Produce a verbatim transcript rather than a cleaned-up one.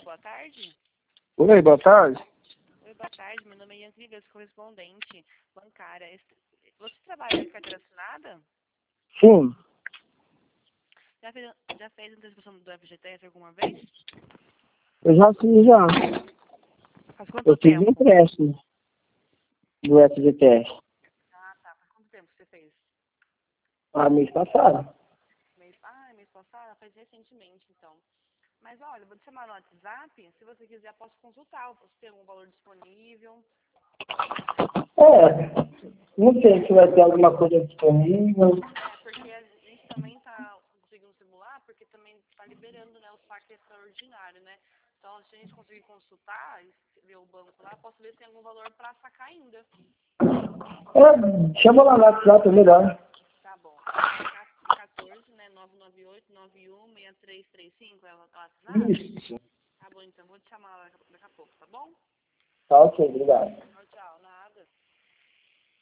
boa tarde. Oi, boa tarde. Oi, boa tarde. Meu nome é Ian Vigas, correspondente bancária. Você trabalha com carteira assinada? Sim, Já fez, já fez antecipação do F G T S alguma vez? eu já fiz já. Faz quanto Eu fiz tempo? empréstimo do F G T S. Ah, tá. Faz quanto tempo você fez? Ah, mês passado. Mês, ah, mês passado? Faz recentemente, então. Mas olha, vou te chamar no WhatsApp. Se você quiser, posso consultar. Eu posso ter algum valor disponível. É, não sei se vai ter alguma coisa disponível. É, porque a gente também tá conseguindo simular, porque também está liberando, né, o saque extraordinário, né? Então, se a gente conseguir consultar e ver o banco lá, posso ver se tem algum valor para sacar ainda. É, chama lá no WhatsApp, é melhor. Tá bom. É quatorze, né, nove nove oito, nove um, seis três três cinco, é o WhatsApp? Isso. Tá bom, então, vou te chamar lá daqui a pouco, tá bom? Tá ok, obrigado.